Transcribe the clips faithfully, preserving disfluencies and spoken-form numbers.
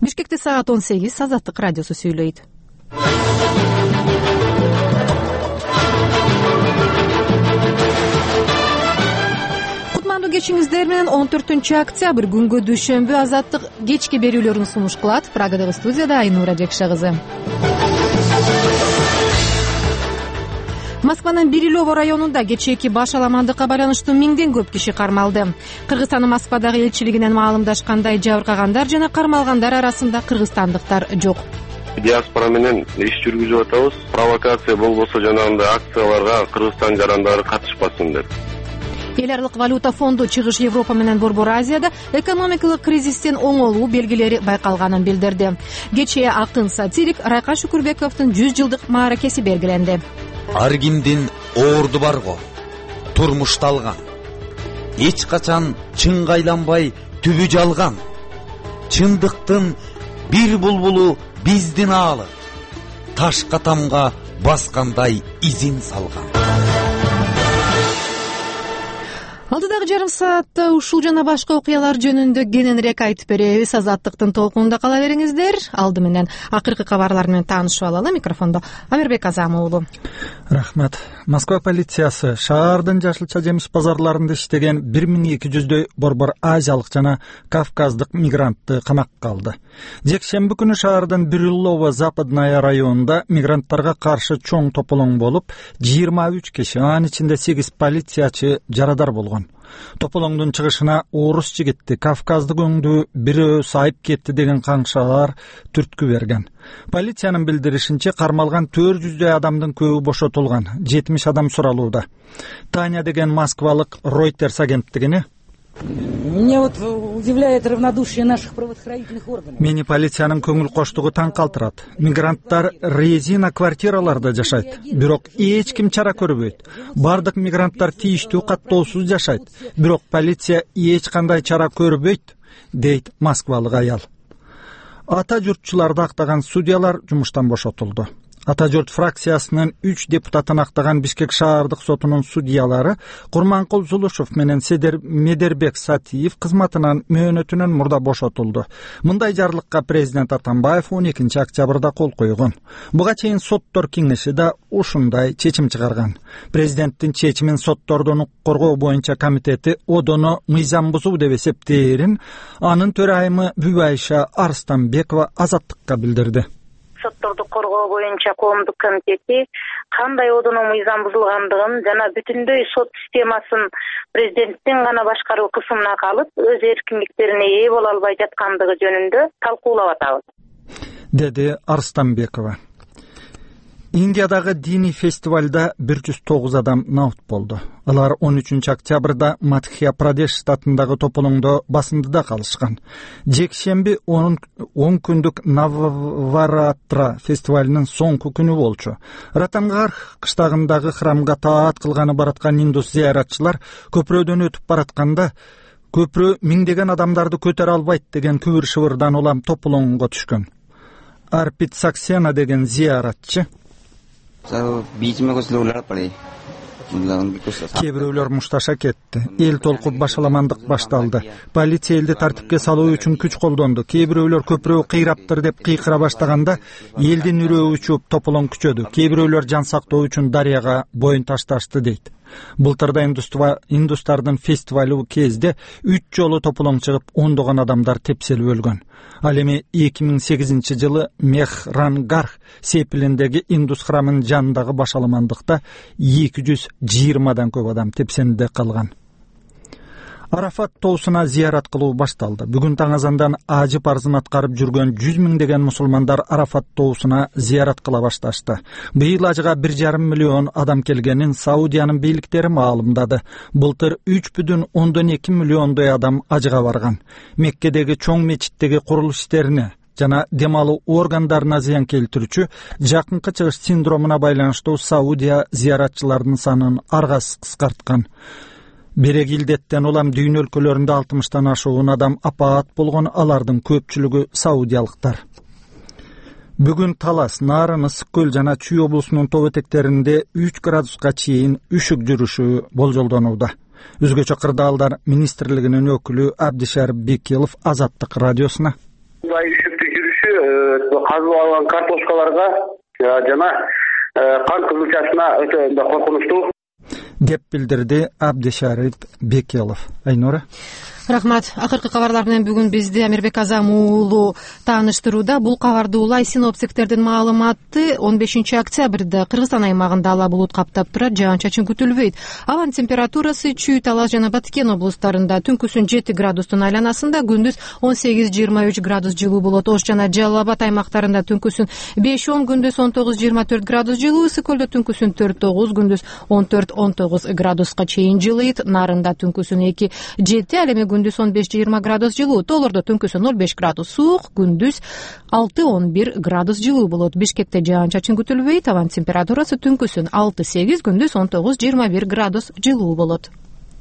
Бишкекте саат он сегиз. Азаттык радиосу сүйлөйт. Кутмандуу кечиңиздер менен он төртүнчү октябрь күнгө дүйшөмбү Азаттык кечки берүүлөрүн сунуш кылат. Прагадагы студияда Айнура Жекше кызы. Москванын Бирилево районунда кечээки баш аламандыкка байланыштуу миңден көп киши кармалды. Кыргызстандын Москвадагы элчилигинен маалымдашкандай, жабыркагандар жана кармалгандар арасында кыргызстандыктар жок. Диаспора менен иш жүргүзүп атабыз. Провокация болбосо жанагындай акцияларга Кыргызстан жарандары катышпасын деп. Эл аралык валюта фонду чыгыш Европа менен Борбор Азияда экономикалык кризистен оңолуу белгилери байкалганын билдирди. Кечээ акын сатирик Райка Шүкүрбековдун жүз жылдык мааракеси белгиленди. Ар кимдин оорду барго, турмушта алган. Эч качан чынга айланбай түбү жалган. Чындыктын бир булбулу биздин аалы. Ташка тамга баскандай изин салган. Алдыдагы жарым саатта ушул жана башка окуялар жөнүндө кененирээк айтып беребиз. Азаттыктын толкунунда кала бериңиздер. Алды менен акыркы кабарлар менен таанышып алалы. Микрофондо Амирбек Азам уулу. Рахмат. Москва полициясы шаардын жашылча жемиш базарларында иштеген бир миң эки жүздөй Борбор Азиялык жана Кавказдык мигрантты камакка алды. Жекшемби күнү шаардын Бирилево Западная районунда мигранттарга каршы чоң тополоң болуп, жыйырма үч киши, анын ичинде сегиз полициячы жарадар болгон. Тополоңдун чыгышына орус жигитти Кавказдык өңдүү бирөө сайып кетти деген каңшалар түрткү берген. Полициянын билдиришинче кармалган төрт жүздөй адамдын көбү бошотулган, жетимиш адам суралууда. Таня деген москвалык Reuters агенттигине Меня вот удивляет равнодушие наших правоохранительных органов. Мени полициянын көңүл коштугу таң калтырат. Мигранттар резина квартираларда жашайт, бирок эч ким чара көрбөйт. Бардык мигранттар тийиштүү каттоосуз жашайт, бирок полиция эч кандай чара көрбөйт, дейт москвалык аял. Ата журтчуларды актаган судьялар жумуштан бошотулду. Ата журт фракциясынын үч депутатын актаган Бишкек шаардык сотунун судьялары Курманкул Зулушев менен Седер Медербек Сатиев кызматынан мөөнөтүнөн мурда бошотулду. Мындай жарлыкка президент Атамбаев он экинчи октябрда кол койгон. Буга чейин соттор кеңеши да ушундай чечим чыгарган. Президенттин чечимин соттордун коргоо боюнча комитети одоно мыйзам бузуу деп эсептээрин анын төрайымы Бүбайша Арстанбекова Азаттыкка билдирди. Сотторду коргоо боюнча коомдук комитети кандай одоно мыйзам бузулгандыгын жана бүтүндөй сот системасын президенттин гана башкаруу кысымына калып, өз эркиндиктерине ээ боло албай жаткандыгы жөнүндө талкуулап атабыз, деди Арстанбекова. Индиядагы диний фестивалда бир жүз тогуз адам наут болду. Алар он үчүнчү октябрда Мадхья Прадеш штатындагы тополоңдо басындыда калышкан. Жекшемби он күндүк Наваратра фестивалынын соңку күнү болчу. Ратангарх кыштагындагы храмга таат кылганы бараткан индус зыяратчылар көпүрөдөн өтүп баратканда көпүрө миңдеген адамдарды көтөрө албайт деген күбүр шыбырдан улам тополоңго түшкөн. Арпит Саксена деген зыяратчы кээ бирөөлөр мушташа кетти. Эл толкуп башаламандык башталды. Полиция элди тартипке салуу үчүн күч колдонду. Кээ бирөөлөр көпүрө кыйраптыр деп кыйкыра баштаганда элдин үрөө учуп тополоң күчөдү. Кээ бирөөлөр жан сактоо үчүн дарыяга боюн ташташты дейт. Былтырда индустардын фестивалы кезде үч жолу тополоң чыгып ондогон адамдар тепселип өлгөн. Ал эми эки миң сегизинчи жылы Мехрангарх сепилиндеги индус храмынын жанындагы башаламандыкта эки жүз жыйырмадан көп адам тепсенде калган. Арафат тоосуна зыярат кылуу башталды. Бүгүн таң азандан ажы парзын аткарып жүргөн жүз миңдеген мусулмандар Арафат тоосуна зыярат кыла башташты. Быйыл ажыга бир жарым миллион адам келгенин Саудиянын бийликтери маалымдады. Былтыр үч бүтүн ондон эки миллиондой адам ажыга барган. Меккедеги чоң мечиттеги курулуш иштерине жана демалуу органдарына зыян келтирүүчү жакынкы чыгыш синдромуна байланыштуу Саудия зыяратчылардын санын аргасыз кыскарткан. Берек илдеттен улам дүйнө өлкөлөрүндө алтымыштан ашуун адам апаат болгон, алардын көпчүлүгү саудиялыктар. Бүгүн Талас, Нарын, Ысык көл жана Чүй облусунун тоо этектеринде үч градуска чейин үшүк жүрүшү болжолдонууда. Өзгөчө кырдаалдар министрлигинин өкүлү Абдишарип Бекилов Азаттык радиосуна. Мындай үшүктү казып алган картошкаларга жана кант кызылчасына өтө коркунучтуу деп билдирди Абдишарит Бекелов. Айнура. Рахмат. Акыркы кабарлар менен бүгүн бизди Амирбек Азам уулу тааныштырууда. Бул кабарды улай синоптиктердин маалыматы он бешинчи октябрда Кыргызстан аймагында ала булут каптап турат, жаан-чачын күтүлбөйт. Абанын температурасы Чүй, Талас жана Баткен облустарында түнкүсүн жети градустун айланасында, күндүз он сегиз жыйырма үч градус жылуу болот. Ош жана Жалал Абад аймактарында түнкүсүн беш он, күндүз он тогуз жыйырма төрт градус жылуу, Ысык көлдө түнкүсүн төрт тогуз, күндүз он төрт он тогуз градуска чейин жылыйт. Нарында түнкүсүн эки жети, ал эми күндүз он беш жыйырма градус жылуу, Тоолордо түнкүсүн ноль беш градус суук, күндүз алты он бир градус жылуу болот. Бишкекте жаан-чачын күтүлбөйт, абанын температурасы түнкүсүн алты сегиз, күндүз он тогуз жыйырма бир градус жылуу болот.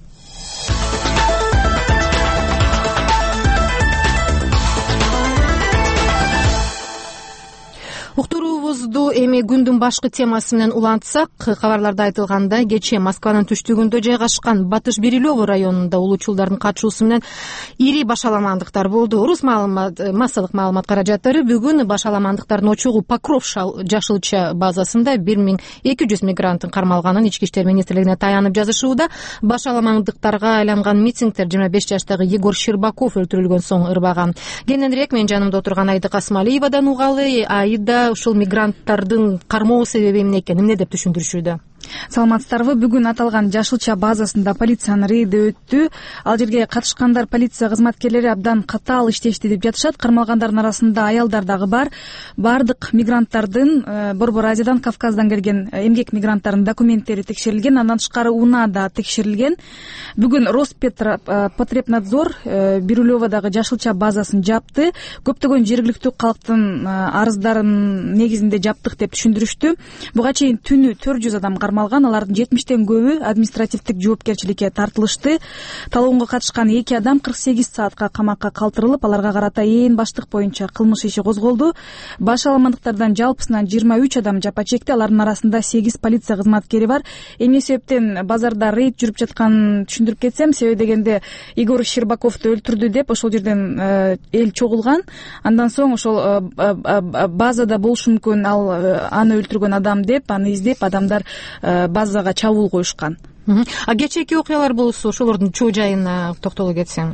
Уктуруубузду эми күндүн башкы темасы менен улантсак, кабарларда айтылгандай, кечээ Москванын түштүгүндө жайгашкан Батыш Бирилево районунда улуучулдардын катышуусу менен ири башаламандыктар болду. Орус маалымат массалык маалымат каражаттары бүгүн башаламандыктардын очогу Покров жашылча базасында бир миң эки жүз мигранттын кармалганын Ички иштер министрлигине таянып жазышууда. Башаламандыктарга айланган митингдер жыйырма беш жаштагы Егор Щербаков өлтүрүлгөн соң ырбаган. Кененирээк менин жанымда отурган Айда Касмалиевадан угалы. Айда, ушул мигранттардын кармоо себеби эмне экен, эмне деп түшүндүрүшүүдө? Саламатсыздарбы. Бүгүн аталган жашылча базасында полициянын рейди өттү. Ал жерге катышкандар полиция кызматкерлери абдан катаал иштешти деп жатышат. Кармалгандардын арасында аялдар дагы бар. Бардык мигранттардын Борбор Азиядан, Кавказдан келген эмгек мигранттардын документтери текшерилген, андан тышкары унаа да текшерилген. Бүгүн Роспотребнадзор Бирилеводогу жашылча базасын жапты. Көптөгөн жергиликтүү калктын арыздарын негизинде жаптык деп түшүндүрүштү. Буга чейин түнү төрт жүз адам кармалган, алардын жетимиштен көбү административдик жоопкерчиликке тартылышты. Талоонго катышкан эки адам кырк сегиз саатка камакка калтырылып, аларга карата ээн баштык боюнча кылмыш иши козголду. Башаламандыктардан жалпысынан жыйырма үч адам жапа чекти, алардын арасында сегиз полиция кызматкери бар. Эмне себептен базарда рейд жүрүп жатканын түшүндүрүп кетсем, себеби дегенде Егор Щербаковду өлтүрдү деп ошол жерден эл чогулган. Андан соң ошол базада болушу мүмкүн, ал аны өлтүргөн адам деп, аны издеп адамдар базага чабуул коюшкан. А кечээки окуялар болсо ошолордун чоо жайына токтоло кетсең.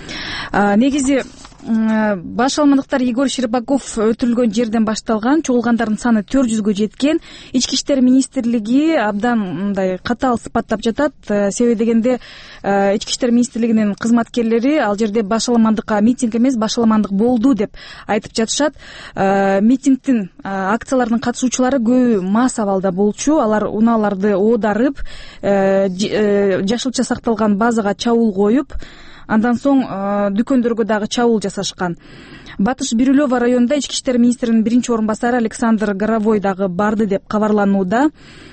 Негизи башаламандыктар Егор Щербаков өлтүрүлгөн жерден башталган. Чогулгандардын саны төрт жүзгө жеткен. Ички иштер министрлиги абдан мындай катаал сыпаттап жатат. Себеби дегенде Ички иштер министрлигинин кызматкерлери ал жерде башаламандыкка митинг эмес, башаламандык болду деп айтып жатышат. Митингдин, акциялардын катышуучулары көбү мас абалда болчу. Алар унааларды оодарып, жашылча сакталган базага чабуул коюп, андан соң дүкөндөргө дагы чабуул жасашкан. Батыш Бирилево районунда Ички иштер министринин биринчи орун басары Александр Горовой дагы барды деп кабарланууда.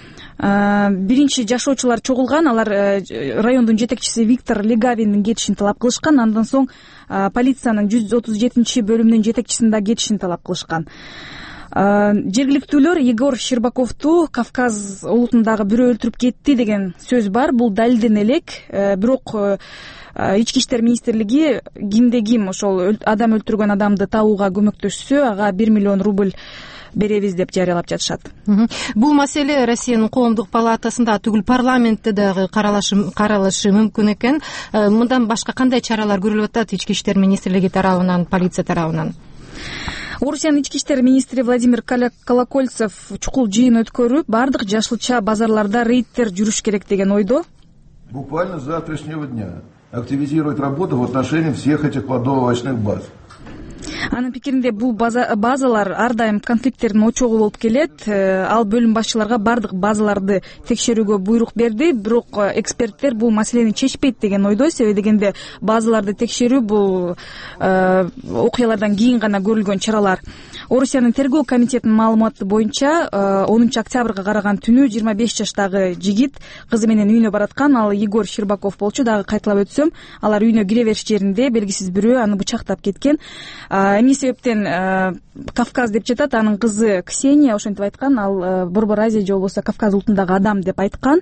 Биринчи жашоочулар чогулган, алар райондун жетекчиси Виктор Легавиндин кетишин талап кылышкан. Андан соң полициянын жүз отуз жетинчи бөлүмүнүн жетекчисин да кетишин талап кылышкан. Жергиликтүүлөр Егор Щербаковду Кавказ улутундагы бирөө өлтүрүп кетти деген сөз бар. Бул далилдене элек, бирок Ички иштер министрлиги кимде ким ошол адам өлтүргөн адамды табууга көмөктөшсө, ага бир миллион рубль беребиз деп жарыялап жатышат. Бул маселе Россиянын коомдук палатасында түгүл парламентте дагы каралышы мүмкүн экен. Мындан башка кандай чаралар көрүлүп атат Ички иштер министрлиги тарабынан, полиция тарабынан? Орусиянын ички иштер министри Владимир Колокольцев чукул жыйын өткөрүп, бардык жашылча базарларда рейдтер жүрүш керек деген ойдо. Буквально с завтрашнего дня активизировать работу в отношении всех этих плодово-овощных баз. Анын пикиринде бул базалар ар дайым конфликттердин очогу болуп келет. Ал бөлүм башчыларга бардык базаларды текшерүүгө буйрук берди, бирок эксперттер бул маселени чечпейт деген ойдо. Себеби дегенде базаларды текшерүү бул окуялардан кийин гана көрүлгөн чаралар. Орусиянын тергөө комитетинин маалыматы боюнча онунчу октябрга караган түнү жыйырма беш жаштагы жигит кызы менен үйүнө бараткан. Ал Егор Щербаков болчу. Дагы кайталап өтсөм, алар үйүнө кире бериш жеринде белгисиз бирөө аны бычактап кеткен. эмне себептен Кавказ деп жатат, анын кызы Ксения ошентип айткан, ал Борбор Азия же болбосо Кавказ улутундагы адам деп айткан.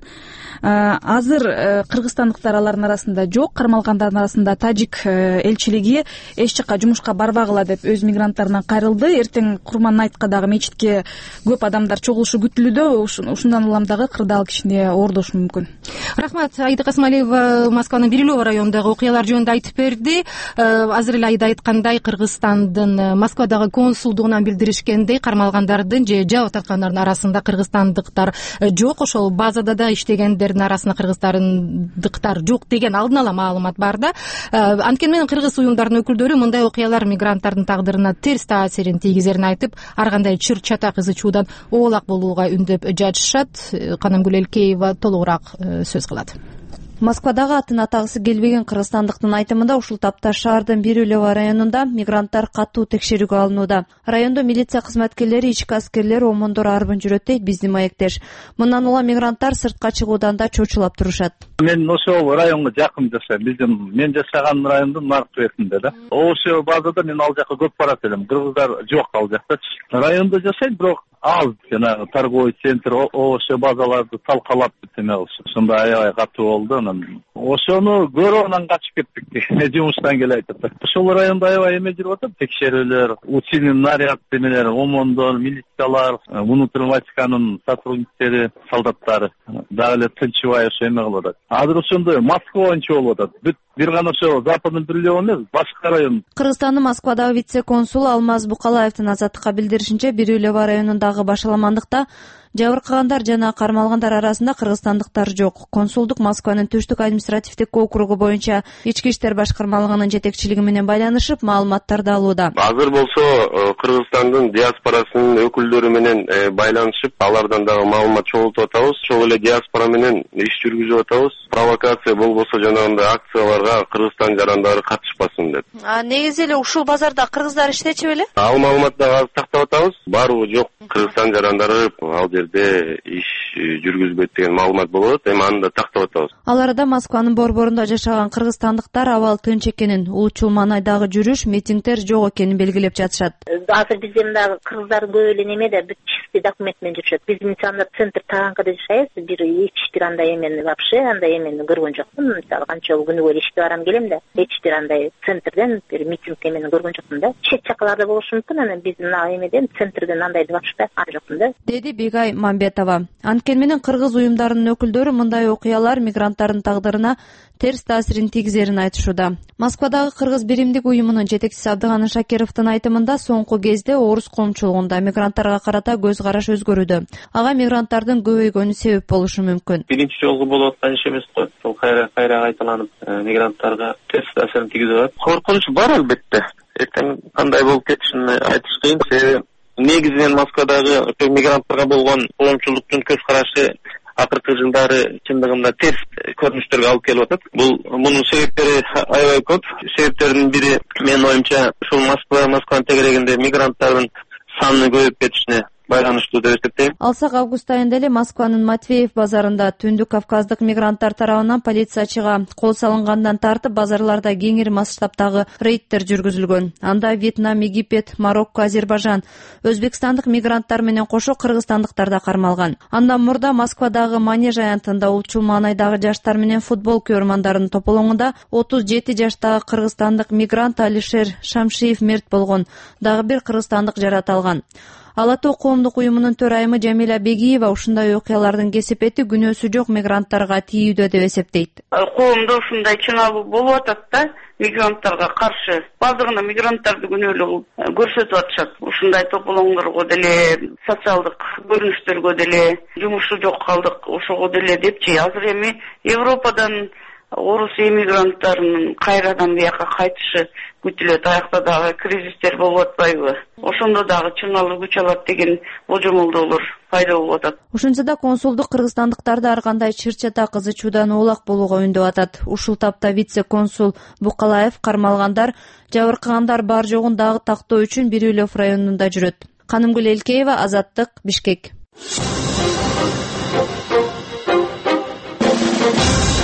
Азыр кыргызстандыктар алардын арасында жок, кармалгандардын арасында тажик элчилиги эч жакка жумушка барбагыла деп өз мигранттарынан кайрылды. Эртең Курман айткы дагы мечитке көп адамдар чогулушу күтүлүүдө, ушундан улам дагы кырдаал кичине оордошу мүмкүн. Рахмат. Аида Касмалиева Москванын Бирюлево районундагы окуялар жөнүндө айтып берди. Азыр эле Аида айткандай, Кыргызстандын Москвадагы консулдугунан билдиришкендей, кармалгандардын же жабыт аткандардын арасында кыргызстандыктар жок, ошол базада да иштегендердин арасында кыргызстандыктар жок деген алдын ала маалымат бар да. Анткени менен кыргыз уюмдарынын өкүлдөрү мындай окуялар мигранттардын тагдырына терс таасирин тийгизерин айтып, ар кандай чыр чатак ызычуудан оолак болууга үндөп жатышат. Канамгүл Элкеева толугураак сөз кылат. Москвадагы атын атагысы келбеген кыргызстандыктын айтымында ушул тапта шаардын Бирюлево районунда мигранттар катуу текшерүүгө алынууда. Райондо милиция кызматкерлери, ички аскерлер, омондор арбын жүрөт дейт биздин маектеш. Мындан улам мигранттар сыртка чыгуудан да чочулап турушат. Мен ошол районго жакын жашайм. Биздин мен жашаган райондун наркы бетинде да. Ошол базада мен ал жака көп барат элем. Кыргыздар жок ал жактачы. Райондо жашайм, бирок аз жанагы торговый центр ошо базаларды талкалап эме кылышат. Ошондо аябай катуу болду. Анан ошону көрүп анан качып кеттик. Жумуштан келе айтат. Ошол райондо аябай эме жүрүп атат, текшерүүлөр, училный наряд эмелер, омондор, милициялар, внутренний войсканын сотрудниктери, солдаттары дагы эле тынчыбай ошо эме кылып атат. Азыр ошондой Москва боюнча болуп атат. Бүт бир гана ошо западный Бирюлево эмес, башка район. Кыргызстандын Москвадагы вице-консулу Алмаз Букалаевдин Азаттыкка билдиришинче, Бирюлево районундагы башаламандыкта жабыркагандар жана кармалгандар арасында кыргызстандыктар жок. Консулдук Москванын Түштүк административдик округу боюнча ички иштер башкармалыгынын жетекчилиги менен байланышып, маалыматтарды алууда. Азыр болсо Кыргызстандын диаспорасынын өкүлдөрү менен байланышып, алардан дагы маалымат чогултуп атабыз. Ошол эле диаспора менен иш жүргүзүп атабыз. Провокация болбосо жанагындай акцияларга Кыргызстан жарандары катышпасын деп. А негизи эле ушул базарда кыргыздар иштечү беле? Ал маалыматты азыр тактап атабыз. Баары жок, Кыргызстан жарандары ал жерде иш жүргүзбөйт деген маалымат болот. Эми аны да тактап атабыз. Ал арада Москванын борборунда жашаган кыргызстандыктар абал тынч экенин, улчул маанайдагы жүрүш, митингдер жок экенин белгилеп жатышат. Азыр биздин дагы кыргыздар көп эле немеде бүт чистый документ менен жүрүшөт. Биздин мисалы центр Таганкада жашайбыз, бир эч бир андай эмени вообще андай эмени көргөн жокмун. Мисалы канча күнү бою иштеп барам келем да, эч бир андай центрден бир митинг эмени көргөн жокмун да. Чет жакаларда болушу мүмкүн, анан биздин эмеден центрден андайды вообще ан жокмун да, деди Бегай Мамбетова. Анткени менен кыргыз уюмдарынын өкүлдөрү мындай окуялар мигранттардын тагдырына терс таасирин тийгизерин айтышууда. Москвадагы кыргыз биримдик уюмунун жетекчиси Абдыганы Шакировдун айтымында, соңку кезде орус коомчулугунда мигранттарга карата көз караш өзгөрүүдө. Ага мигранттардын көбөйгөнү себеп болушу мүмкүн. Биринчи жолу болуп аткан иш эмес го. Ошол кайра кайра кайталанып мигранттарга терс таасирин тийгизип атат. Коркунуч бар албетте. Эртең кандай болуп кетишин айтыш кыйын. Себеби негизинен Москвадагы мигранттарга болгон коомчулуктун көз карашы акыркы жылдары чындыгында терс көрүнүштөргө алып келип атат. Бул мунун себептери аябай көп. Себептердин бири менин оюмча ушул Москва Москванын тегерегинде мигранттардын санынын көбөйүп кетишине байланыштуу деп эсептейм. Алсак август айында эле Москванын Матвеев базарында түндүк кавказдык мигранттар тарабынан полициячыга кол салынгандан тартып базарларда кеңири масштабтагы рейдтер жүргүзүлгөн. Анда Вьетнам, Египет, Марокко, Азербайжан, өзбекстандык мигранттар менен кошо кыргызстандыктар да кармалган. Андан мурда Москвадагы Манеж аянтында улчул маанайдагы жаштар менен футбол көрмандарынын тополоңунда отуз жети жаштагы кыргызстандык мигрант Алишер Шамшиев мерт болгон. Дагы бир кыргызстандык жараталган. Ала Тоо коомдук уюмунун төрайымы Жамиля Бегиева ушундай окуялардын кесепети күнөөсү жок мигранттарга тийүүдө деп эсептейт. Коомдо ушундай чыңалуу болуп атат да, мигранттарга каршы. Баары гана мигранттарды күнөөлүү көрсөтүп атышат. Ушундай тополоңдорго деле, социалдык көрүнүштөргө деле, жумушу жок калдык, ошого деле депчи. Азыр эми Европадан орус эмигранттарынын кайрадан бияка кайтышы күтүлөт. Аякта дагы кризистер болуп атпайбы? Ошондо дагы чыңалуу күч алат деген божомолдоолор пайда болуп атат. Ошентсе да консулдук кыргызстандыктарды ар кандай чыр-чата кызычуудан оолак болууга үндөп атат. Ушул тапта вице-консул Букалаев кармалгандар, жабыркагандар бар жогун дагы тактоо үчүн Бирюлев районунда жүрөт. Канымгүл Элкеева, Азаттык, Бишкек.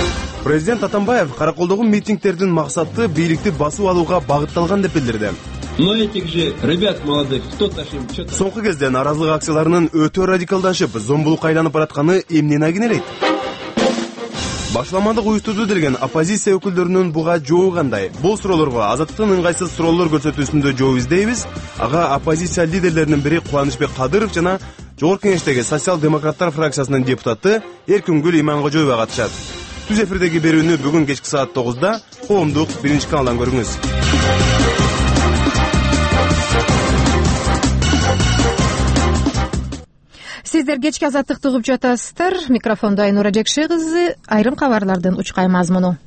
Президент Атамбаев караколдогу митингдердин максаты бийликти басып алууга багытталган деп билдирди. Но этих же ребят молодых кто-то им что-то... Соңкы кезде наразылык акцияларынын өтө радикалдашып, зомбулукка айланып баратканы эмнени агинелейт? Башламандык уюштурду делген оппозиция өкүлдөрүнүн буга жообу кандай? Бул суроолорго Азаттыктын ыңгайсыз суроолор көрсөтүүсүндө жооп издейбиз. Ага оппозиция лидерлеринин бири Кубанычбек Кадыров жана Жогорку Кеңештеги социал-демократтар фракциясынын депутаты Эркингүл Имангожоева катышат. Түз эфирдеги берүүнү бүгүн кечки саат тогузда Коомдук биринчи каналдан көрүңүз. Сиздер кечки Азаттыкты угуп жатасыздар. Микрофондо Айнура Жекше кызы. Айрым кабарлардын учкай мазмуну.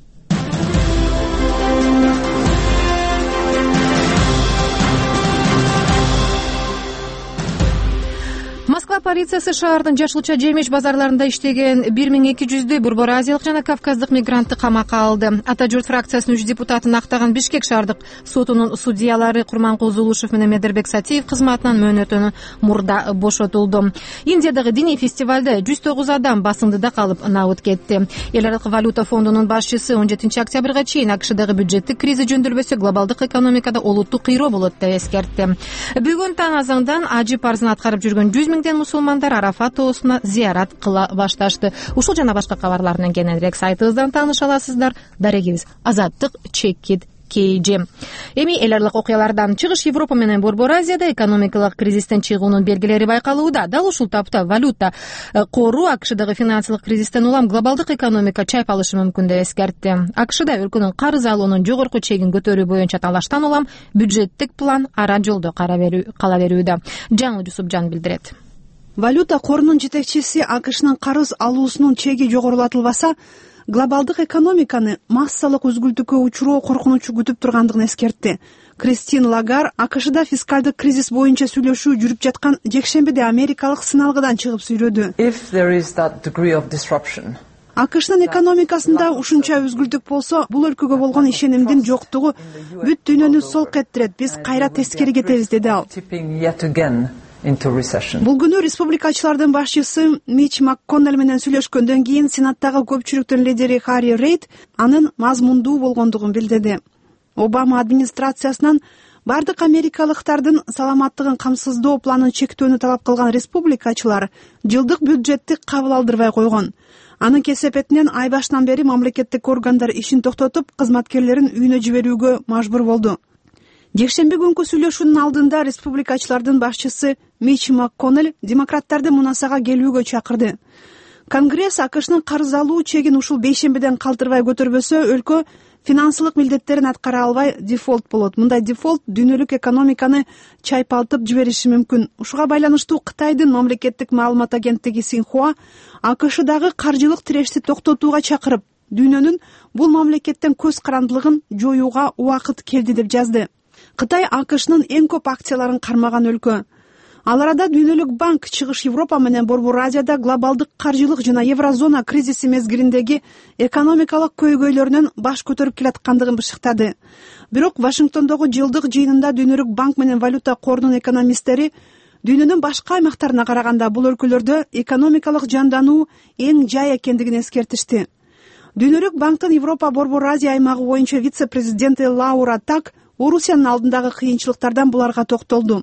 Москва полициясы шаардын жашылча жемиш базарларында иштеген бир миң эки жүздөй борбор азиялык жана кавказдык мигрантты камакка алды. Ата журт фракциясынын үч депутатын актаган Бишкек шаардык сотунун судьялары Курманкул Зулушев менен Медербек Сатиев кызматынан мөөнөтүнөн мурда бошотулду. Индиядагы диний фестивалда жүз тогуз адам басындыда калып набыт кетти. Эл аралык валюта фондунун башчысы он жетинчи октябрга чейин АКШдагы бюджеттик кризи жөндөбөсө глобалдык экономикада олуттуу кыйроо болот деп эскертти. Бүгүн таң азандан ажы парзын аткарып жүргөн жүз миңден мусулмандар Арафат тоосуна зыярат кыла башташты. Ушул жана башка кабарларынан кененирээк сайтыбыздан тааныша аласыздар. Дарегибиз Азаттык чекит кейжи. Эми эл аралык окуялардан чыгыш Европа менен Борбор Азияда экономикалык кризистен чыгуунун белгилери байкалууда. Дал ушул тапта валюта кору АКШдагы финансылык кризистен улам глобалдык экономика чайпалышы мүмкүн деп эскертти. АКШда өлкөнүн карыз алуунун жогорку чегин көтөрүү боюнча талаштан улам бюджеттик план ара жолдо кала берүүдө. Жаңы Жусупжан билдирет. Валюта корунун жетекчиси АКШнын карыз алуусунун чеги жогорулатылбаса, глобалдык экономиканы массалык үзгүлтүккө учуроо коркунучу күтүп тургандыгын эскертти. Кристин Лагар АКШда фискалдык кризис боюнча сүйлөшүү жүрүп жаткан жекшембиде америкалык сыналгыдан чыгып сүйлөдү. АКШнын экономикасында ушунча үзгүлтүк болсо, бул өлкөгө болгон ишенимдин жоктугу бүт дүйнөнү солк эттирет. Биз кайра тескери кетебиз, деди ал. Бул күнү республикачылардын башчысы Мич МакКоннелл менен сүйлөшкөндөн кийин Сенаттагы көпчүлүктүн лидери Харри Рейд анын мазмундуу болгондугун билдирди. Обама администрациясынан бардык америкалыктардын саламаттыгын камсыздоо планын чектөөнү талап кылган республикачылар жылдык бюджетти кабыл алдырбай койгон. Анын кесепетинен ай башынан бери мамлекеттик органдар ишин токтотуп, кызматкерлерин үйүнө жиберүүгө мажбур болду. Жекшемби күнкү сүйлөшүүнүн алдында республикачылардын башчысы Мич МакКоннелл демократтарды мунасага келүүгө чакырды. Конгресс АКШнын карыз алуу чегин ушул бейшембиден калтырбай көтөрбөсө, өлкө финансылык милдеттерин аткара албай дефолт болот. Мындай дефолт дүйнөлүк экономиканы чайпалтып жибериши мүмкүн. Ушуга байланыштуу Кытайдын мамлекеттик маалымат агенттиги Синхуа АКШдагы каржылык тирешти токтотууга чакырып, дүйнөнүн бул мамлекеттен көз карандылыгын жоюуга убакыт келди деп жазды. Кытай АКШнын эң көп акцияларын кармаган өлкө. Ал арада Дүйнөлүк банк чыгыш Европа менен Борбор Азияда глобалдык каржылык жана еврозона кризиси мезгилиндеги экономикалык көйгөйлөрүнөн баш көтөрүп келаткандыгын бышыктады. Бирок Вашингтондогу жылдык жыйынында Дүйнөлүк банк менен валюта корунун экономисттери дүйнөнүн башка аймактарына караганда бул өлкөлөрдө экономикалык жандануу эң жай экендигин эскертишти. Дүйнөлүк банктын Европа Борбор Азия аймагы боюнча вице-президенти Лаура Так Орусиянын алдындагы кыйынчылыктардан буларга токтолду.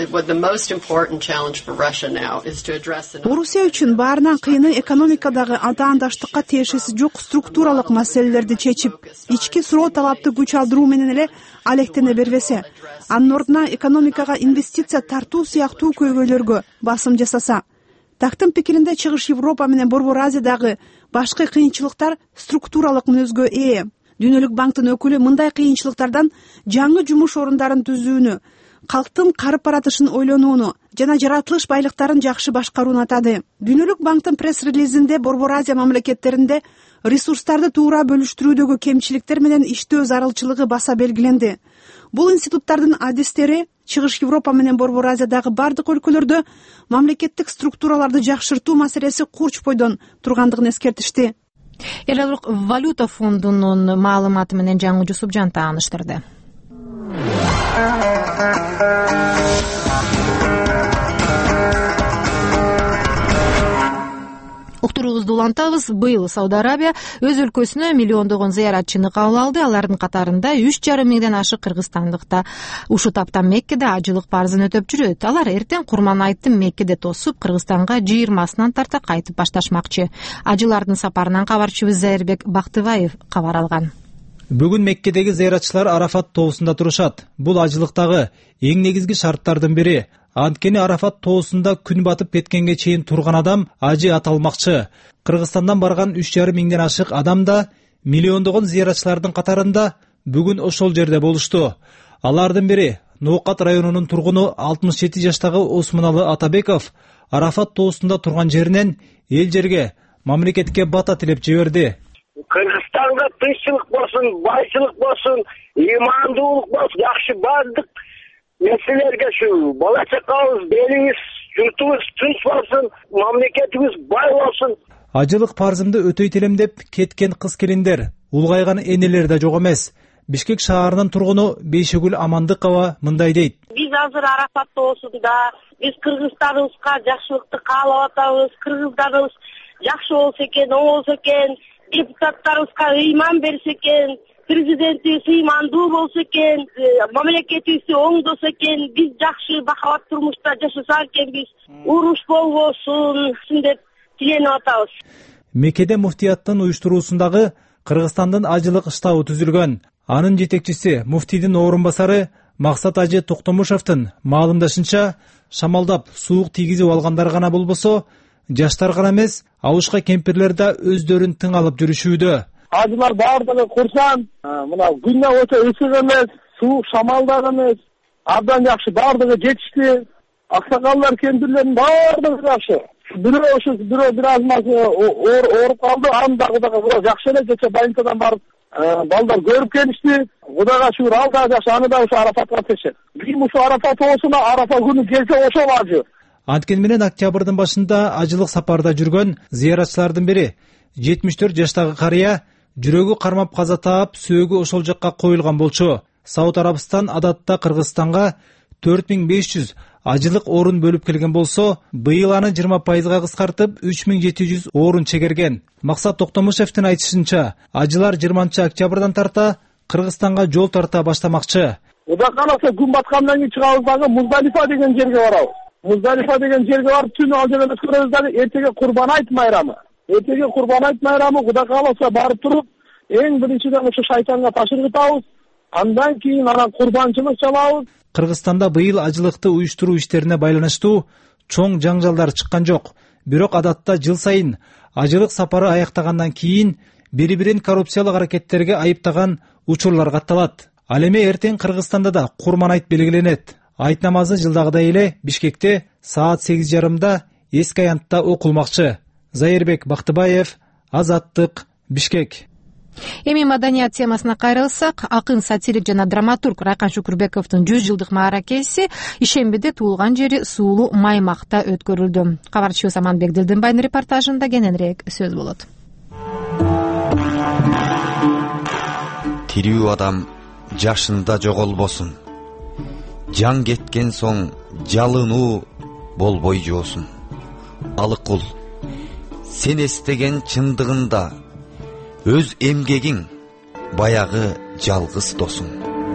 Орусия үчүн баарынан кыйыны экономикадагы атаандаштыкка тиешеси жок структуралык маселелерди чечип, ички суроо талапты күч алдыруу менен эле алектене бербесе, анын ордуна экономикага инвестиция тартуу сыяктуу көйгөйлөргө басым жасаса. Тактын пикиринде чыгыш Европа менен Борбор Азиядагы башкы кыйынчылыктар структуралык мүнөзгө ээ. Дүйнөлүк банктын өкүлү мындай кыйынчылыктардан жаңы жумуш орундарын түзүүнү, калктын карып баратышын ойлонууну жана жаратылыш байлыктарын жакшы башкарууну атады. Дүйнөлүк банктын пресс-релизинде Борбор Азия мамлекеттеринде ресурстарды туура бөлүштүрүүдөгү кемчиликтер менен иштөө зарылчылыгы баса белгиленди. Бул институттардын адистери чыгыш Европа менен Борбор Азиядагы бардык өлкөлөрдө мамлекеттик структураларды жакшыртуу маселеси курч бойдон тургандыгын эскертишти. Эл аралык валюта фондунун маалыматы менен жаңы Жусупжан тааныштырды. Уктуруубузду улантабыз. Быйыл Сауд Арабия өз өлкөсүнө миллиондогон зыяратчыны кабыл алды. Алардын катарында үч жарым миңден ашык кыргызстандыкта. Ушул тапта Меккеде ажылык парзын өтөп жүрөт. Алар эртең Курман айтты Меккеде тосуп, Кыргызстанга жыйырмасынан тарта кайтып башташмакчы. Ажылардын сапарынан кабарчыбыз Зайырбек Бактыбаев кабар алган. Бүгүн Меккедеги зыяратчылар Арафат тоосунда турушат. Бул ажылыктагы эң негизги шарттардын бири. Анткени Арафат тоосунда күн батып кеткенге чейин турган адам ажы аталмакчы. Кыргызстандан барган үч жарым миңден ашык адам да миллиондогон зыяратчылардын катарында бүгүн ошол жерде болушту. Алардын бири Ноокат районунун тургуну алтымыш жети жаштагы Осмоналы Атабеков Арафат тоосунда турган жеринен эл жерге, мамлекетке бата тилеп жиберди. Кыргызстанга тынччылык болсун, байчылык болсун, имандуулук болсун, жакшы бардык нерселерге ушу бала чакабыз, белибиз, журтубуз тынч болсун, мамлекетибиз бай болсун. Ажылык парзымды өтөйт элем деп кеткен кыз-келиндер, улгайган энелер да жок эмес. Бишкек шаарынын тургуну Бейшегүл Амандыкова мындай дейт. Биз азыр Арафат тоосунда, биз Кыргызстаныбызга жакшылыкты каалап атабыз. Кыргыздарыбыз жакшы болсо экен, оң болсо экен, депутаттарыбызга ыйман берсе экен, президентибиз ыймандуу болсо экен, мамлекетибиз оңдосо экен, биз жакшы бакабат турмушта жашасак экенбиз, уруш болбосун деп тиленип атабыз. Меккеде муфтияттын уюштуруусундагы Кыргызстандын ажылык штабы түзүлгөн. Анын жетекчиси муфтийдин орун басары Максат Ажы Токтомушевдин маалымдашынча, шамалдап суук тийгизип алгандар гана болбосо, жаштар гана эмес, абышка кемпирлер да өздөрүн тың алып жүрүшүүдө. Ажылар баардыгы курсан, мына күндө өтө ысык эмес, суук шамалдак эмес, абдан жакшы, баардыгы жетишти. Аксакалдар, кемпирлердин баардыгы жакшы. Бирөө ошо бирөө бир азмасы ооруп калды, андагы дагы жакшы эле, кече больницадан барып балдар көрүп келишти. Кудайга шүгүр, ал да жакшы, аны да ошо Арафатка тешет. Бим ушул Арафат тоосуна Арафа күнү келсе ошол ажы. Анткени менен октябрдын башында ажылык сапарда жүргөн зыяратчылардын бири жетимиш төрт жаштагы карыя жүрөгү кармап каза таап, сөөгү ошол жакка коюлган болчу. Сауд Арабистан адатта Кыргызстанга төрт миң беш жүз ажылык орун бөлүп келген болсо, быйыл аны жыйырма пайызга кыскартып үч миң жети жүз орун чегерген. Максат Токтомушевдин айтышынча, ажылар жыйырманчы октябрдан тарта Кыргызстанга жол тарта баштамакчы. Кудай кааласа күн баткандан кийин чыгабыз дагы Муздалифа деген жерге барабыз. Муздалифа деген жерге барып түнү ал жерде өткөрөбүз дагы эртеге Курбан айт майрамы. Эртеге Курбан айт майрамы Кудай кааласа барып туруп, эң биринчиден ошо шайтанга ташыргытабыз. Андан кийин анан курбанчылык чалабыз. Кыргызстанда быйыл ажылыкты уюштуруу иштерине байланыштуу чоң жаңжалдар чыккан жок. Бирок адатта жыл сайын ажылык сапары аяктагандан кийин бири-бирин коррупциялык аракеттерге айыптаган учурлар катталат. Ал эми эртең Кыргызстанда да Курман айт белгиленет. Айт намазы жылдагыдай эле Бишкекте саат сегиз жарымда эски аянтта окулмакчы. Зайырбек Бактыбаев, Азаттык, Бишкек. Эми маданият темасына кайрылсак, акын, сатирик жана драматург Райкан Шүкүрбековдун жүз жылдык мааракеси ишембиде туулган жери Суулуу Маймакта өткөрүлдү. Кабарчыбыз Аманбек Дилдинбайдын репортажында кененирээк сөз болот. Тирүү адам жашында жоголбосун. Жан кеткен соң жалынуу болбой жоосун. Алыкул, сен эстеген чындыгында өз эмгегиң баягы жалгыз досуң.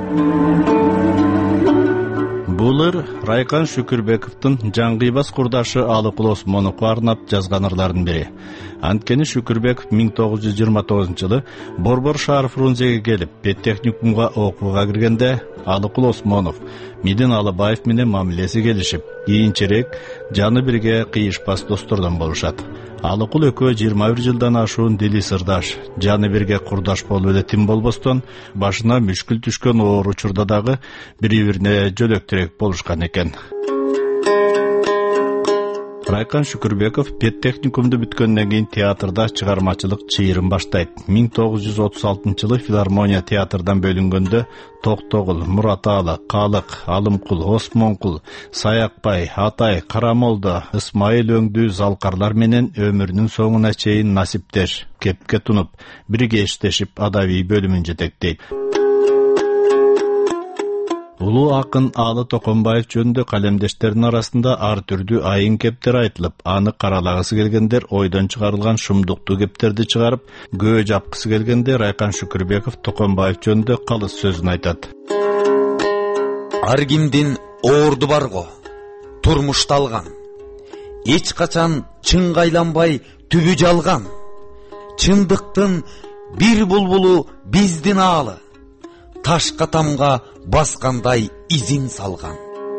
Булыр Райкан Шүкүрбековдун жаңгыйбас курдашы Алыкул Осмоновго арнап жазган ырлардын бири. Анткени Шүкүрбеков миң тогуз жүз жыйырма тогузунчу жылы Борбор шаар Фрунзеге келип, педтехникумга окууга киргенде Алыкул Осмонов Мидин Алыбаев менен мамилеси келишип, кийинчерээк жаны бирге кыйышпас достордон болушат. Алыкул экөө жыйырма бир жылдан ашуун дили сырдаш, жаны бирге курдаш болуп эле тим болбостон, башына мүшкүл түшкөн оор учурда дагы бири-бирине жөлөктүрөк болушкан экен. Райкан Шүкүрбеков педтехникумду бүткөндөн кийин театрда чыгармачылык чыйырын баштайт. миң тогуз жүз отуз алтынчы жылы филармония театрдан бөлүнгөндө Токтогул, Мураталы, Калык, Алымкул, Осмонкул, Саякбай, Атай, Карамолдо, Ысмайыл өңдүү залкарлар менен өмүрүнүн соңуна чейин насиптеш, кепке тунуп, бирге иштешип адабий бөлүмүн жетектейт. Улуу акын Алы Токонбаев жөнүндө калемдештердин арасында ар түрдүү айын кептер айтылып, аны каралагысы келгендер ойдон чыгарылган шумдуктуу кептерди чыгарып, көө жапкысы келгенде Райкан Шүкүрбеков Токонбаев жөнүндө калыс сөзүн айтат. Ар кимдин оорду барго, турмушталган. Эч качан чынга айланбай түбү жалган. Чындыктын бир булбулу биздин аалы. Ташка тамга баскандай изин салган.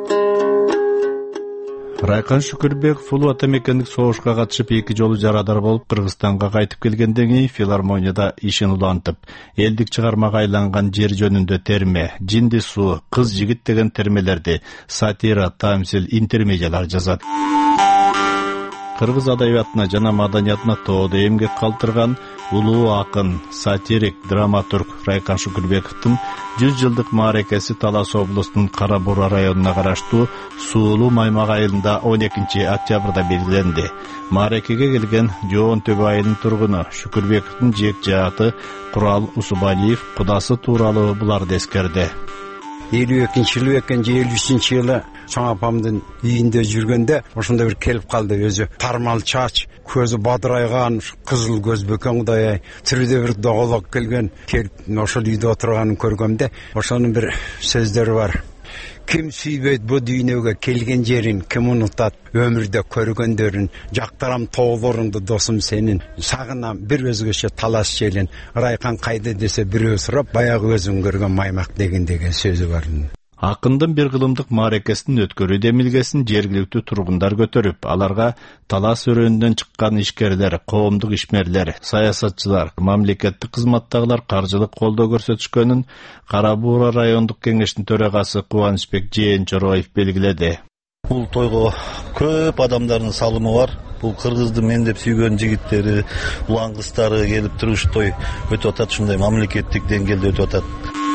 Райкан Шүкүрбеков улуу ата мекендик согушка катышып эки жолу жарадар болуп Кыргызстанга кайтып келгенден кийин филармонияда ишин улантып, элдик чыгармага айланган жер жөнүндө терме, жинди суу, кыз жигит деген термелерди, сатира, тамсил, интермедиалар жазат. Кыргыз адабиятына жана маданиятына тоодо эмгек калтырган улуу акын, сатирик, драматург Райкан Шүкүрбековдун жүз жылдык мааракеси Талас облусунун Кара Буура районуна караштуу Суулуу Маймак айылында он экинчи октябрда белгиленди. Мааракеге келген Жоон Төбө айылынын тургуну Шүкүрбековдун жек жааты Курал Усубалиев кудасы тууралуу буларды эскерди. элүү экинчи жылы экен же элүү үчүнчү жылы чоң апамдын үйүндө жүргөндө ошондо бир келип калды. Өзү тармал чач, көзү бадырайган, кызыл көз бөкөн Кудай ай, тирде бир доголок келген, келип ошол үйдө отурганын көргөмдө ошонун бир сөздөрү бар. Ким сүйбөйт бу дүйнөгө келген жерин, ким унутат өмүрдө көргөндөрүн, жактырам тоолоруңду досум сенин, сагынам бир өзгөчө талас желин, Райкан кайда десе бирөө сурап, баягы өзүң көргөн Маймак деген деген сөзү бар. Акындын бир кылымдык мааракесин өткөрүү демилгесин жергиликтүү тургундар көтөрүп, аларга Талас өрөөнүнөн чыккан ишкерлер, коомдук ишмерлер, саясатчылар, мамлекеттик кызматтагылар каржылык колдоо көрсөтүшкөнүн Кара Буура райондук кеңештин төрагасы Кубанычбек Жээнчороев белгиледи. Бул тойго көп адамдардын салымы бар. Бул кыргыздын мен деп сүйгөн жигиттери, улан кыздары келип туруп той өтүп атат, ушундай мамлекеттик деңгээлде өтүп атат.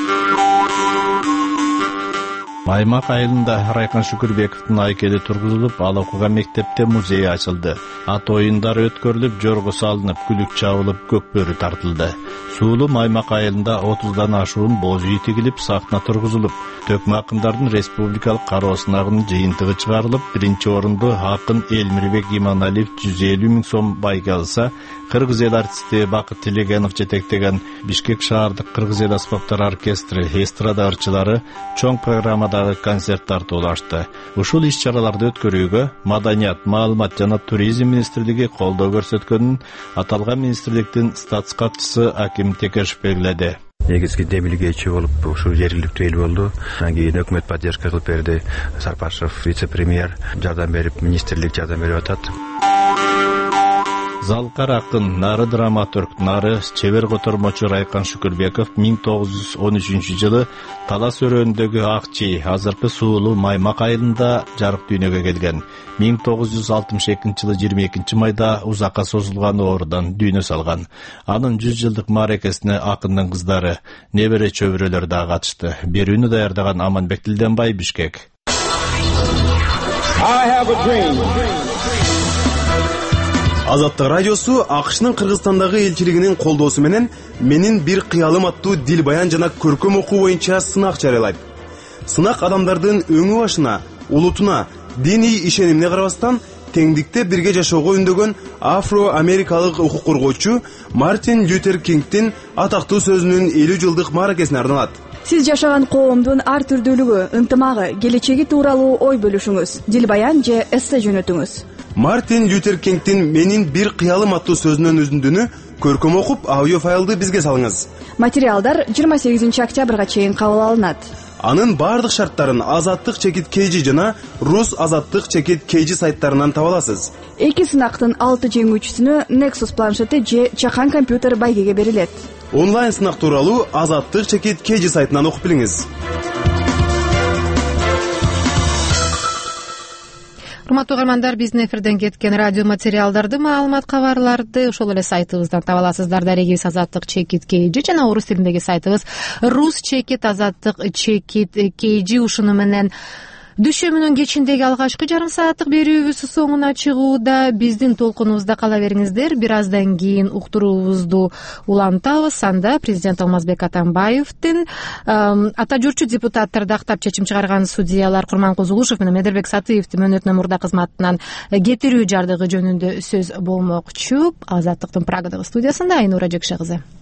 Маймак айылында Райкан Шүкүрбековдун айкели тургузулуп, ал окуган мектепте музей ачылды. Ат оюндары өткөрүлүп, жорго салынып, күлүк чабылып, көкбөрү тартылды. Суулуу Маймак айылында отуздан ашуун боз үй тигилип, сахна тургузулуп, төкмө акындардын республикалык кароо сынагынын жыйынтыгы чыгарылып, биринчи орунду акын Элмирбек Иманалиев жүз элүү миң сом байга алса, кыргыз эл артисти Бакыт Тилегенов жетектеген Бишкек шаардык кыргыз эл аспаптар оркестри, эстрада ырчылары чоң программадагы концерт тартуулашты. Ушул иш-чараларды өткөрүүгө Маданият, маалымат жана туризм министрлиги колдоо көрсөткөнүн аталган министрликтин статс катчысы Аким Текешев белгиледи. Негизги демилгечи болуп ушул жергиликтүү эл болду. Анан кийин өкмөт поддержка кылып берди. Сарпашев вице-премьер жардам берип, министрлик жардам берип атат. Залкар акын, нары драматург, нары чебер котормочу Райкан Шүкүрбеков миң тогуз жүз он үчүнчү жылы Талас өрөөнүндөгү Акчи, азыркы Суулуу Маймак айылында жарык дүйнөгө келген. миң тогуз жүз алтымыш экинчи жылы жыйырма экинчи майда узакка созулган оорудан дүйнө салган. Анын жүз жылдык мааракесине акындын кыздары, небере чөбүрөлөр да катышты. Берүүнү даярдаган Аманбек Тилденбай, Бишкек. Азаттык радиосу АКШнын Кыргызстандагы элчилигинин колдоосу менен менин бир кыялым аттуу дил баян жана көркөм окуу боюнча сынак жарыялайт. Сынак адамдардын өңү башына, улутуна, диний ишенимине карабастан теңдикте бирге жашоого үндөгөн афро-америкалык укук коргоочу Мартин Лютер Кингдин атактуу сөзүнүн элүү жылдык мааракесине арналат. Сиз жашаган коомдун ар түрдүүлүгү, ынтымагы, келечеги тууралуу ой бөлүшүңүз, дил баян же эссе жөнөтүңүз. Мартин Лютер Кингдин менин бир кыялым аттуу сөзүнүн үзүндүнү көркөм окуп, аудио файлды бизге салыңыз. Материалдар жыйырма сегизинчи октябрга чейин кабыл алынат. Анын бардык шарттарын Азаттык чекит kg жана Рус Азаттык чекит kg сайттарынан таба аласыз. Эки сынактын алты жеңүүчүсүнө Nexus планшети же чакан компьютер байгеге берилет. Онлайн сынак тууралуу Азаттык чекит kg сайтынан окуп билиңиз. Урматтуу угармандар, биздин эфирден кеткен радио материалдарды, маалымат кабарларды ошол эле сайтыбыздан таба аласыздар. Дарегибиз Азаттык чекит kg жана орус тилиндеги сайтыбыз Рус чекит Азаттык чекит kg. Ушуну менен дүйшөмбүнүн кечиндеги алгачкы жарым сааттык берүүбүз соңуна чыгууда. Биздин толкунубузда кала бериңиздер. Бир аздан кийин уктуруубузду улантабыз. Анда президент Алмазбек Атамбаевдин ата журтчу депутаттарды актап чечим чыгарган судьялар Курманкул Зулушев менен Медербек Сатыевди мөөнөтүнөн мурда кызматынан кетирүү жардыгы жөнүндө сөз болмокчу. Азаттыктын Прагадагы студиясында Айнура Жекше кызы.